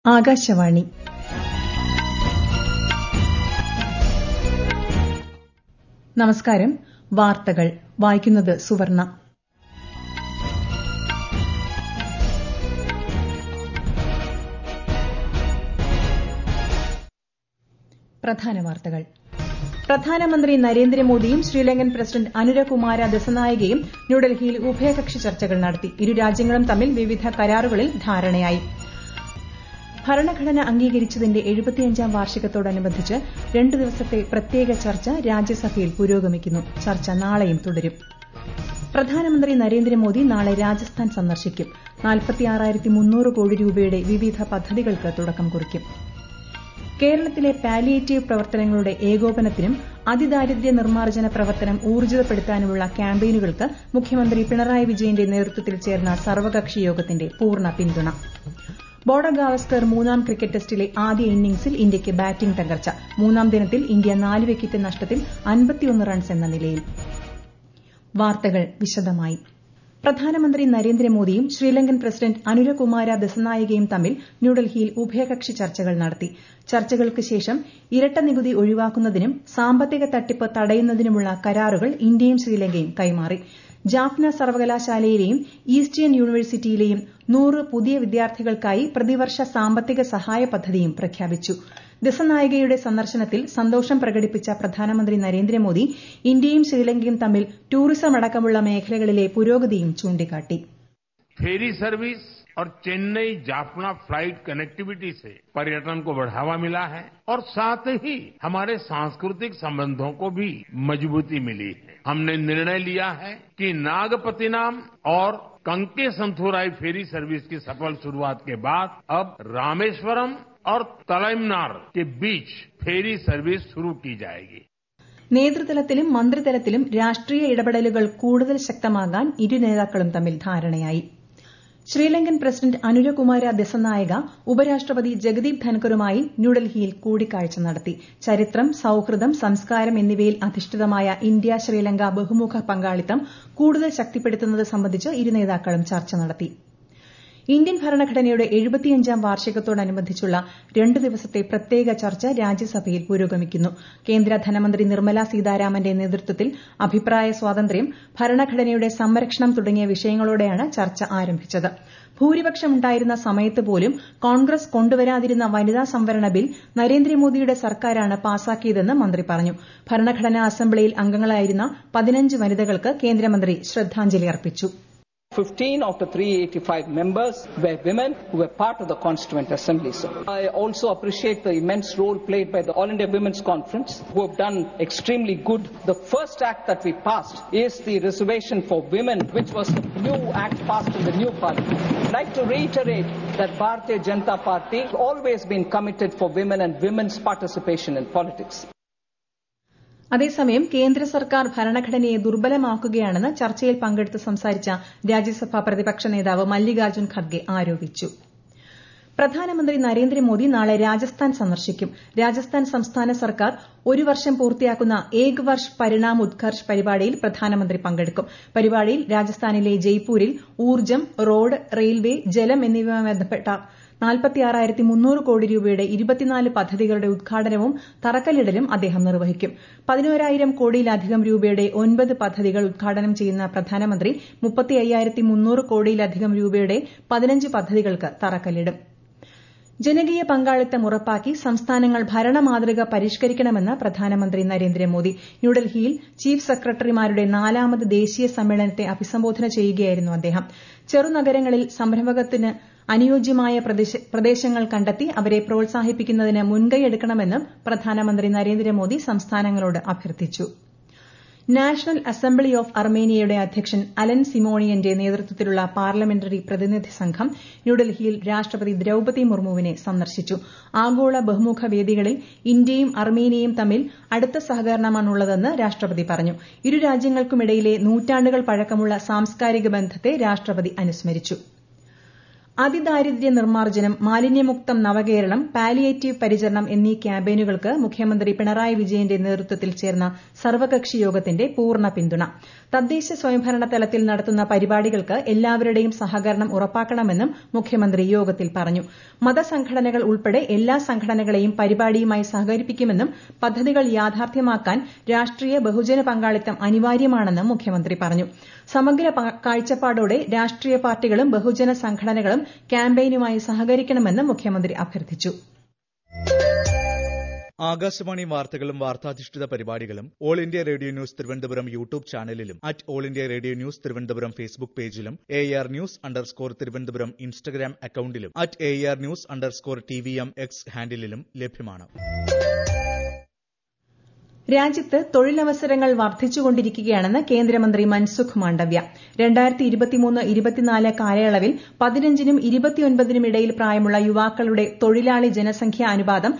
ആകാശവാണി നമസ്കാരം. വാർത്തകൾ വായിക്കുന്നത് സുവർണ. പ്രധാന വാർത്തകൾ. പ്രധാനമന്ത്രി നരേന്ദ്രമോദിയും ശ്രീലങ്കൻ പ്രസിഡന്റ് അനുരകുമാര ദിസനായകയും ന്യൂഡൽഹിയിൽ ഉഭയകക്ഷി ചർച്ചകൾ നടത്തി. ഇരു രാജ്യങ്ങളും തമ്മിൽ വിവിധ കരാറുകളിൽ ധാരണയായി. ഭരണഘടന അംഗീകരിച്ചതിന്റെ 75ാം വാർഷികത്തോടനുബന്ധിച്ച് 2 ദിവസത്തെ പ്രത്യേക ചർച്ച രാജ്യസഭയിൽ പുരോഗമിക്കുന്നു. ചർച്ച നാളെയും തുടരും. പ്രധാനമന്ത്രി നരേന്ദ്രമോദി നാളെ രാജസ്ഥാൻ സന്ദർശിക്കും. 46,300 കോടി രൂപയുടെ വിവിധ പദ്ധതികൾക്ക് തുടക്കം കുറിക്കും. കേരളത്തിലെ പാലിയേറ്റീവ് പ്രവർത്തനങ്ങളുടെ ഏകോപനത്തിനും അതിദാരിദ്ര്യ നിർമ്മാർജ്ജന പ്രവർത്തനം ഊർജിതപ്പെടുത്താനുമുള്ള ക്യാമ്പയിനുകൾക്ക് മുഖ്യമന്ത്രി പിണറായി വിജയന്റെ നേതൃത്വത്തിൽ ചേർന്ന സർവകക്ഷി യോഗത്തിന്റെ പൂർണ്ണ പിന്തുണ. ബോർഡർ ഗാവസ്കർ 3ാം ക്രിക്കറ്റ് ടെസ്റ്റിലെ ആദ്യ ഇന്നിംഗ്സിൽ ഇന്ത്യയ്ക്ക് ബാറ്റിംഗ് തകർച്ച. 3ാം ദിനത്തിൽ ഇന്ത്യ 4 വിക്കറ്റ് നഷ്ടത്തിൽ 51 റൺസ് എന്ന നിലയിൽ. വാർത്തകൾ വിശദമായി. പ്രധാനമന്ത്രി നരേന്ദ്രമോദിയും ശ്രീലങ്കൻ പ്രസിഡന്റ് അനുരകുമാര ദിസനായകയും തമ്മിൽ ന്യൂഡൽഹിയിൽ ഉഭയകക്ഷി ചർച്ചകൾ നടത്തി. ചർച്ചകൾക്ക് ശേഷം ഇരട്ട നികുതി ഒഴിവാക്കുന്നതിനും സാമ്പത്തിക തട്ടിപ്പ് തടയുന്നതിനുമുള്ള കരാറുകൾ ഇന്ത്യയും ശ്രീലങ്കയും കൈമാറി. ജാഫ്ന സർവകലാശാലയിലെയും ഈസ്റ്റേൺ യൂണിവേഴ്സിറ്റിയിലെയും 100 പുതിയ വിദ്യാർത്ഥികൾക്കായി പ്രതിവർഷ സാമ്പത്തിക സഹായ പദ്ധതിയും പ്രഖ്യാപിച്ചു. ദിസനായകയുടെ സന്ദർശനത്തിൽ സന്തോഷം പ്രകടിപ്പിച്ച പ്രധാനമന്ത്രി നരേന്ദ്രമോദി ഇന്ത്യയും ശ്രീലങ്കയും തമ്മിൽ ടൂറിസം അടക്കമുള്ള മേഖലകളിലെ പുരോഗതിയും ചൂണ്ടിക്കാട്ടി. फेरी सर्विस और चेन्नई जाफना फ्लाइट कनेक्टिविटी से पर्यटन को बढ़ावा मिला है और साथ ही हमारे सांस्कृतिक संबंधों को भी मजबूती मिली है. हमने निर्णय लिया है कि नागपत्तिनम और कंकेसंथुराई फेरी सर्विस की सफल शुरुआत के बाद अब रामेश्वरम और तलैमनार के बीच फेरी सर्विस शुरू की जाएगी. നേതൃതലത്തിലും മന്ത്രിതലത്തിലും രാഷ്ട്രീയ ഇടപെടലുകൾ കൂടുതൽ ശക്തമാകാൻ ഇരു നേതാക്കളും തമ്മിൽ ധാരണയായി. ശ്രീലങ്കൻ പ്രസിഡന്റ് അനുരകുമാര ദിസനായക ഉപരാഷ്ട്രപതി ജഗദീപ് ധൻകറുമായി ന്യൂഡൽഹിയിൽ കൂടിക്കാഴ്ച നടത്തി. ചരിത്രം, സൌഹൃദം, സംസ്കാരം എന്നിവയിൽ അധിഷ്ഠിതമായ ഇന്ത്യ ശ്രീലങ്ക ബഹുമുഖ പങ്കാളിത്തം കൂടുതൽ ശക്തിപ്പെടുത്തുന്നത് സംബന്ധിച്ച് ഇരു നേതാക്കളും ചർച്ച നടത്തി. ഇന്ത്യൻ ഭരണഘടനയുടെ 75ാം വാർഷികത്തോടനുബന്ധിച്ചുള്ള 2 ദിവസത്തെ പ്രത്യേക ചർച്ച രാജ്യസഭയിൽ പുരോഗമിക്കുന്നു. കേന്ദ്ര ധനമന്ത്രി നിർമ്മല സീതാരാമന്റെ നേതൃത്വത്തിൽ അഭിപ്രായ സ്വാതന്ത്ര്യം, ഭരണഘടനയുടെ സംരക്ഷണം തുടങ്ങിയ വിഷയങ്ങളോടെയാണ് ചർച്ച ആരംഭിച്ചത്. ഭൂരിപക്ഷമുണ്ടായിരുന്ന സമയത്ത് പോലും കോൺഗ്രസ് കൊണ്ടുവരാതിരുന്ന വനിതാ സംവരണ ബിൽ നരേന്ദ്രമോദിയുടെ സർക്കാരാണ് പാസാക്കിയതെന്ന് മന്ത്രി പറഞ്ഞു. ഭരണഘടനാ അസംബ്ലിയിൽ അംഗങ്ങളായിരുന്ന 15 വനിതകൾക്ക് കേന്ദ്രമന്ത്രി ശ്രദ്ധാഞ്ജലി അർപ്പിച്ചു. 15 of the 385 members were women who were part of the Constituent Assembly. So I also appreciate the immense role played by the All India Women's Conference, who have done extremely good. The first act that we passed is the reservation for women, which was the new act passed in the new parliament. I'd like to reiterate that Bharatiya Janata Party has always been committed for women and women's participation in politics. അതേസമയം കേന്ദ്ര സർക്കാർ ഭരണഘടനയെ ദുർബലമാക്കുകയാണെന്ന് ചർച്ചയിൽ പങ്കെടുത്ത് സംസാരിച്ച രാജ്യസഭാ പ്രതിപക്ഷ നേതാവ് മല്ലികാർജ്ജുൻ ഖർഗെ ആരോപിച്ചു. പ്രധാനമന്ത്രി നരേന്ദ്രമോദി നാളെ രാജസ്ഥാൻ സന്ദർശിക്കും. രാജസ്ഥാൻ സംസ്ഥാന സർക്കാർ 1 വർഷം പൂർത്തിയാക്കുന്ന ഏക് വർഷ് പരിണാം ഉത്കർഷ് പരിപാടിയിൽ പ്രധാനമന്ത്രി പങ്കെടുക്കും. പരിപാടിയിൽ രാജസ്ഥാനിലെ ജയ്പൂരിൽ ഊർജ്ജം, റോഡ്, റെയിൽവേ, ജലം എന്നിവയുമായി ബന്ധപ്പെട്ട 46,300 കോടി രൂപയുടെ 24 പദ്ധതികളുടെ ഉദ്ഘാടനവും തറക്കല്ലിടലും അദ്ദേഹം നിർവഹിക്കും. 11,000 കോടിയിലധികം രൂപയുടെ 9 പദ്ധതികൾ ഉദ്ഘാടനം ചെയ്യുന്ന പ്രധാനമന്ത്രി 35,300 കോടിയിലധികം രൂപയുടെ 15 പദ്ധതികൾക്ക് തറക്കല്ലിടും. ജനകീയ പങ്കാളിത്തം ഉറപ്പാക്കി സംസ്ഥാനങ്ങൾ ഭരണമാതൃക പരിഷ്കരിക്കണമെന്ന് പ്രധാനമന്ത്രി നരേന്ദ്രമോദി. ന്യൂഡൽഹിയിൽ ചീഫ് സെക്രട്ടറിമാരുടെ 4ാമത് ദേശീയ സമ്മേളനത്തെ അഭിസംബോധന ചെയ്യുകയായിരുന്നു അദ്ദേഹം. ചെറുനഗരങ്ങളിൽ സംരംഭകത്വത്തിന് അനുയോജ്യമായ പ്രദേശങ്ങൾ കണ്ടെത്തി അവരെ പ്രോത്സാഹിപ്പിക്കുന്നതിന് മുൻകൈയെടുക്കണമെന്നും പ്രധാനമന്ത്രി നരേന്ദ്രമോദി സംസ്ഥാനങ്ങളോട് അഭ്യർത്ഥിച്ചു. നാഷണൽ അസംബ്ലി ഓഫ് അർമേനിയയുടെ അധ്യക്ഷൻ അലൻ സിമോണിയന്റെ നേതൃത്വത്തിലുള്ള പാർലമെന്ററി പ്രതിനിധി സംഘം ന്യൂഡൽഹിയിൽ രാഷ്ട്രപതി ദ്രൌപദി മുർമുവിനെ സന്ദർശിച്ചു. ആഗോള ബഹുമുഖ വേദികളിൽ ഇന്ത്യയും അർമേനിയയും തമ്മിൽ അടുത്ത സഹകരണമാണുള്ളതെന്ന് രാഷ്ട്രപതി പറഞ്ഞു. ഇരു രാജ്യങ്ങൾക്കുമിടയിലെ നൂറ്റാണ്ടുകൾ പഴക്കമുള്ള സാംസ്കാരിക ബന്ധത്തെ രാഷ്ട്രപതി അനുസ്മരിച്ചു. അതിദാരിദ്ര്യ നിർമ്മാർജ്ജനം, മാലിന്യമുക്തം നവകേരളം, പാലിയേറ്റീവ് പരിചരണം എന്നീ ക്യാമ്പയിനുകൾക്ക് മുഖ്യമന്ത്രി പിണറായി വിജയന്റെ നേതൃത്വത്തിൽ ചേർന്ന സർവകക്ഷി യോഗത്തിന്റെ പൂർണ്ണ പിന്തുണ. തദ്ദേശ സ്വയംഭരണ തലത്തിൽ നടത്തുന്ന പരിപാടികൾക്ക് എല്ലാവരുടെയും സഹകരണം ഉറപ്പാക്കണമെന്നും മുഖ്യമന്ത്രി യോഗത്തിൽ പറഞ്ഞു. മതസംഘടനകൾ ഉൾപ്പെടെ എല്ലാ സംഘടനകളെയും പരിപാടിയുമായി സഹകരിപ്പിക്കുമെന്നും പദ്ധതികൾ യാഥാർത്ഥ്യമാക്കാൻ രാഷ്ട്രീയ ബഹുജന പങ്കാളിത്തം അനിവാര്യമാണെന്നും മുഖ്യമന്ത്രി പറഞ്ഞു. സമഗ്ര കാഴ്ചപ്പാടോടെ രാഷ്ട്രീയ പാർട്ടികളും ബഹുജന സംഘടനകളും ക്യാമ്പയിനുമായി സഹകരിക്കണമെന്നും മുഖ്യമന്ത്രി അഭ്യർത്ഥിച്ചു. ആകാശവാണി വാർത്തകളും വാർത്താധിഷ്ഠിത പരിപാടികളും all India radio news Thiruvananthapuram YouTube ചാനലിലും all India radio news Thiruvananthapuram Facebook പേജിലും AR News_ തിരുവനന്തപുരം ഇൻസ്റ്റഗ്രാം അക്കൌണ്ടിലും AR News_TVM X ഹാൻഡിലും ലഭ്യമാണ്. രാജ്യത്ത് തൊഴിലവസരങ്ങൾ വർദ്ധിച്ചുകൊണ്ടിരിക്കുകയാണെന്ന് കേന്ദ്രമന്ത്രി മൻസുഖ് മാണ്ഡവ്യ. 2023-24 കാലയളവിൽ 15-നും 29-നും ഇടയിൽ പ്രായമുള്ള യുവാക്കളുടെ തൊഴിലാളി ജനസംഖ്യാ അനുപാതം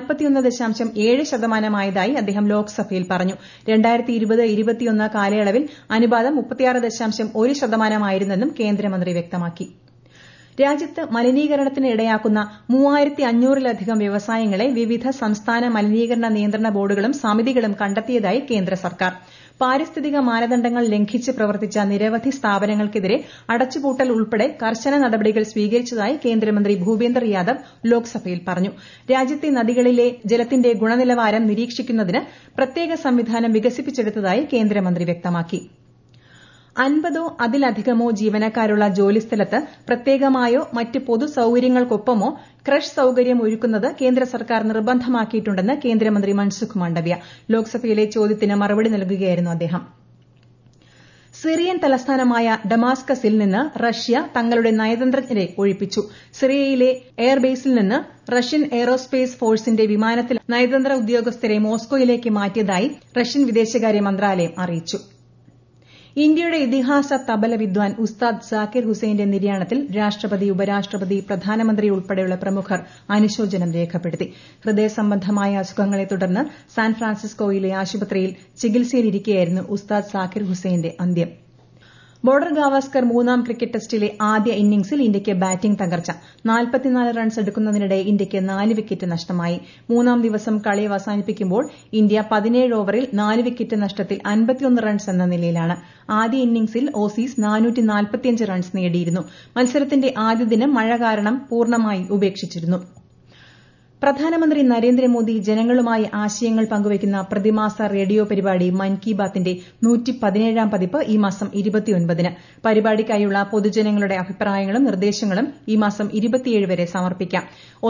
41.7% അദ്ദേഹം ലോക്സഭയിൽ പറഞ്ഞു. 2020-21 കാലയളവിൽ അനുപാതം 36.1% കേന്ദ്രമന്ത്രി വ്യക്തമാക്കി. രാജ്യത്ത് മലിനീകരണത്തിന് ഇടയാക്കുന്ന 3500-ലധികം വ്യവസായങ്ങളെ വിവിധ സംസ്ഥാന മലിനീകരണ നിയന്ത്രണ ബോർഡുകളും സമിതികളും കണ്ടെത്തിയതായി കേന്ദ്ര സർക്കാർ. പാരിസ്ഥിതിക മാനദണ്ഡങ്ങൾ ലംഘിച്ച് പ്രവർത്തിച്ച നിരവധി സ്ഥാപനങ്ങൾക്കെതിരെ അടച്ചുപൂട്ടൽ ഉൾപ്പെടെ കർശന നടപടികൾ സ്വീകരിച്ചതായി കേന്ദ്രമന്ത്രി ഭൂപേന്ദർ യാദവ് ലോക്സഭയിൽ പറഞ്ഞു. രാജ്യത്തെ നദികളിലെ ജലത്തിന്റെ ഗുണനിലവാരം നിരീക്ഷിക്കുന്നതിന് പ്രത്യേക സംവിധാനം വികസിപ്പിച്ചെടുത്തതായി കേന്ദ്രമന്ത്രി വ്യക്തമാക്കി. 50 അതിലധികമോ ജീവനക്കാരുള്ള ജോലിസ്ഥലത്ത് പ്രത്യേകമായോ മറ്റ് പൊതു സൌകര്യങ്ങൾക്കൊപ്പമോ ക്രഷ് സൌകര്യം ഒരുക്കുന്നത് കേന്ദ്ര സർക്കാർ നിർബന്ധമാക്കിയിട്ടുണ്ടെന്ന് കേന്ദ്രമന്ത്രി മൻസുഖ് മാണ്ഡവ്യ. ലോക്സഭയിലെ ചോദ്യത്തിന് മറുപടി നൽകുകയായിരുന്നു അദ്ദേഹം. സിറിയൻ തലസ്ഥാനമായ ഡമാസ്കസിൽ നിന്ന് റഷ്യ തങ്ങളുടെ നയതന്ത്രജ്ഞരെ ഒഴിപ്പിച്ചു. സിറിയയിലെ എയർബേസിൽ നിന്ന് റഷ്യൻ എയ്റോസ്പേസ് ഫോഴ്സിന്റെ വിമാനത്തിൽ നയതന്ത്ര ഉദ്യോഗസ്ഥരെ മോസ്കോയിലേക്ക് മാറ്റിയതായി റഷ്യൻ വിദേശകാര്യ മന്ത്രാലയം അറിയിച്ചു. ഇന്ത്യയുടെ ഇതിഹാസ തബല വിദ്വാൻ ഉസ്താദ് സാക്കിർ ഹുസൈന്റെ നിര്യാണത്തിൽ രാഷ്ട്രപതി, ഉപരാഷ്ട്രപതി, പ്രധാനമന്ത്രി ഉൾപ്പെടെയുള്ള പ്രമുഖർ അനുശോചനം രേഖപ്പെടുത്തി. ഹൃദയസംബന്ധമായ അസുഖങ്ങളെ തുടർന്ന് സാൻ ഫ്രാൻസിസ്കോയിലെ ആശുപത്രിയിൽ ചികിത്സയിലിരിക്കെയായിരുന്നു ഉസ്താദ് സാക്കിർ ഹുസൈന്റെ അന്ത്യം. ബോർഡർ ഗാവസ്കർ 3ാം ക്രിക്കറ്റ് ടെസ്റ്റിലെ ആദ്യ ഇന്നിംഗ്സിൽ ഇന്ത്യയ്ക്ക് ബാറ്റിംഗ് തകർച്ച. 44 റൺസ് എടുക്കുന്നതിനിടെ ഇന്ത്യയ്ക്ക് 4 വിക്കറ്റ് നഷ്ടമായി. 3ാം ദിവസം കളി അവസാനിപ്പിക്കുമ്പോൾ ഇന്ത്യ 17 ഓവറിൽ 4 വിക്കറ്റ് നഷ്ടത്തിൽ 51 റൺസ് എന്ന നിലയിലാണ്. ആദ്യ ഇന്നിംഗ്സിൽ ഓസീസ് 445 റൺസ് നേടിയിരുന്നു. മത്സരത്തിന്റെ ആദ്യ ദിനം മഴ കാരണം പൂർണ്ണമായി ഉപേക്ഷിച്ചിരുന്നു. പ്രധാനമന്ത്രി നരേന്ദ്രമോദി ജനങ്ങളുമായി ആശയങ്ങൾ പങ്കുവയ്ക്കുന്ന പ്രതിമാസ റേഡിയോ പരിപാടി മൻ കി ബാത്തിന്റെ 117ാം പതിപ്പ് ഈ മാസം 29-ന്. പരിപാടിക്കായുള്ള പൊതുജനങ്ങളുടെ അഭിപ്രായങ്ങളും നിർദ്ദേശങ്ങളും ഈ മാസം 27 വരെ സമർപ്പിക്കാം.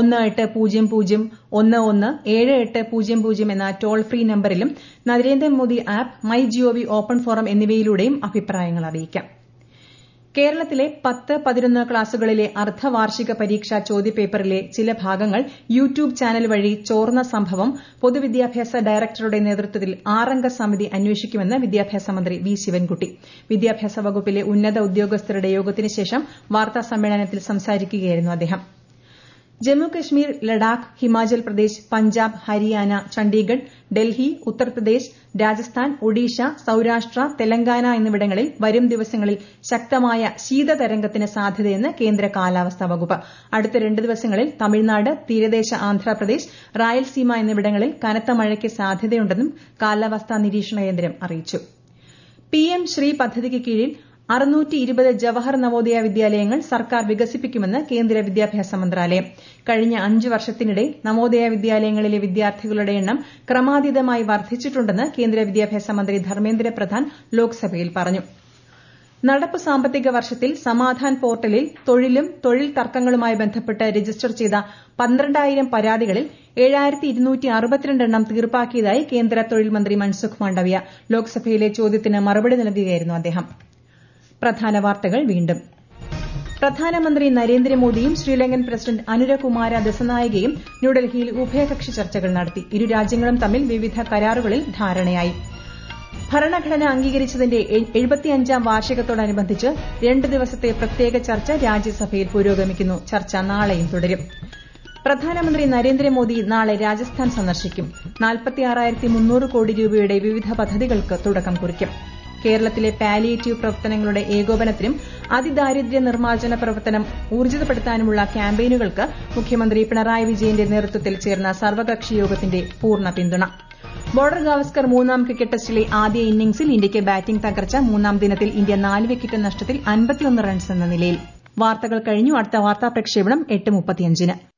1800117800 എന്ന ടോൾ ഫ്രീ നമ്പറിലും Narendra Modi app, my gov open forum എന്നിവയിലൂടെയും അഭിപ്രായങ്ങൾ അറിയിക്കാം. കേരളത്തിലെ 10-11 ക്ലാസുകളിലെ അർദ്ധവാർഷിക പരീക്ഷാ ചോദ്യപേപ്പറിലെ ചില ഭാഗങ്ങൾ യൂട്യൂബ് ചാനൽ വഴി ചോർന്ന സംഭവം പൊതുവിദ്യാഭ്യാസ ഡയറക്ടറുടെ നേതൃത്വത്തിൽ 6-അംഗ സമിതി അന്വേഷിക്കുമെന്ന് വിദ്യാഭ്യാസ മന്ത്രി വി ശിവൻകുട്ടി. വിദ്യാഭ്യാസ വകുപ്പിലെ ഉന്നത ഉദ്യോഗസ്ഥരുടെ യോഗത്തിന് ശേഷം വാർത്താസമ്മേളനത്തിൽ സംസാരിക്കുകയായിരുന്നു അദ്ദേഹം. ജമ്മുകശ്മീർ, ലഡാക്ക്, ഹിമാചൽ പ്രദേശ്, പഞ്ചാബ്, ഹരിയാന, ചണ്ഡീഗഡ്, ഡൽഹി, ഉത്തർപ്രദേശ്, രാജസ്ഥാൻ, ഒഡീഷ, സൌരാഷ്ട്ര, തെലങ്കാന എന്നിവിടങ്ങളിൽ വരും ദിവസങ്ങളിൽ ശക്തമായ ശീതതരംഗത്തിന് സാധ്യതയെന്ന് കേന്ദ്ര കാലാവസ്ഥാ വകുപ്പ്. അടുത്ത 2 ദിവസങ്ങളിൽ തമിഴ്നാട്, തീരദേശ ആന്ധ്രാപ്രദേശ്, റായൽസീമ എന്നിവിടങ്ങളിൽ കനത്ത മഴയ്ക്ക് സാധ്യതയുണ്ടെന്നും കാലാവസ്ഥാ നിരീക്ഷണ കേന്ദ്രം അറിയിച്ചു. PM ശ്രീ പദ്ധതിക്ക് കീഴിൽ 620 ജവഹർ നവോദയ വിദ്യാലയങ്ങൾ സർക്കാർ വികസിപ്പിക്കുമെന്ന് കേന്ദ്ര വിദ്യാഭ്യാസ മന്ത്രാലയം. കഴിഞ്ഞ 5 വർഷത്തിനിടെ നവോദയ വിദ്യാലയങ്ങളിലെ വിദ്യാർത്ഥികളുടെ എണ്ണം ക്രമാതീതമായി വർദ്ധിച്ചിട്ടുണ്ടെന്ന് കേന്ദ്ര വിദ്യാഭ്യാസ മന്ത്രി ധർമ്മേന്ദ്ര പ്രധാൻ ലോക്സഭയിൽ പറഞ്ഞു. നടപ്പ് സാമ്പത്തിക വർഷത്തിൽ സമാധാൻ പോർട്ടലിൽ തൊഴിലും തൊഴിൽ തർക്കങ്ങളുമായി ബന്ധപ്പെട്ട് രജിസ്റ്റർ ചെയ്ത 12,000 പരാതികളിൽ 7,262 എണ്ണം തീർപ്പാക്കിയതായി കേന്ദ്ര തൊഴിൽ മന്ത്രി മൻസുഖ് മാണ്ഡവ്യ. ലോക്സഭയിലെ ചോദ്യത്തിന് മറുപടി നൽകുകയായിരുന്നു അദ്ദേഹം. പ്രധാന വാർത്തകൾ വീണ്ടും. പ്രധാനമന്ത്രി നരേന്ദ്രമോദിയും ശ്രീലങ്കൻ പ്രസിഡന്റ് അനുരകുമാര ദിസനായകയും ന്യൂഡൽഹിയിൽ ഉഭയകക്ഷി ചർച്ചകൾ നടത്തി. ഇരു രാജ്യങ്ങളും തമ്മിൽ വിവിധ കരാറുകളിൽ ധാരണയായി. ഭരണഘടന അംഗീകരിച്ചതിന്റെ 75ാം വാർഷികത്തോടനുബന്ധിച്ച് 2 ദിവസത്തെ പ്രത്യേക ചർച്ച രാജ്യസഭയിൽ പുരോഗമിക്കുന്നു. ചർച്ച നാളെയും തുടരും. പ്രധാനമന്ത്രി നരേന്ദ്രമോദി നാളെ രാജസ്ഥാൻ സന്ദർശിക്കും. 46,300 കോടി രൂപയുടെ വിവിധ പദ്ധതികൾക്ക് തുടക്കം കുറിക്കും. കേരളത്തിലെ പാലിയേറ്റീവ് പ്രവർത്തനങ്ങളുടെ ഏകോപനത്തിനും അതിദാരിദ്ര്യ നിർമ്മാർജ്ജന പ്രവർത്തനം ഊർജിതപ്പെടുത്താനുമുള്ള ക്യാമ്പയിനുകൾക്ക് മുഖ്യമന്ത്രി പിണറായി വിജയന്റെ നേതൃത്വത്തിൽ ചേർന്ന സർവകക്ഷി യോഗത്തിന്റെ പൂർണ്ണ പിന്തുണ. ബോർഡർ ഗാവസ്കർ മൂന്നാം ക്രിക്കറ്റ് ടെസ്റ്റിലെ ആദ്യ ഇന്നിംഗ്സിൽ ഇന്ത്യയ്ക്ക് ബാറ്റിംഗ് തകർച്ച. മൂന്നാം ദിനത്തിൽ ഇന്ത്യ 4 വിക്കറ്റ് നഷ്ടത്തിൽ 51 റൺസ് എന്ന നിലയിൽ. വാർത്തകൾ കഴിഞ്ഞു. അടുത്ത വാർത്താ പ്രക്ഷേപണം 8:35-ന്.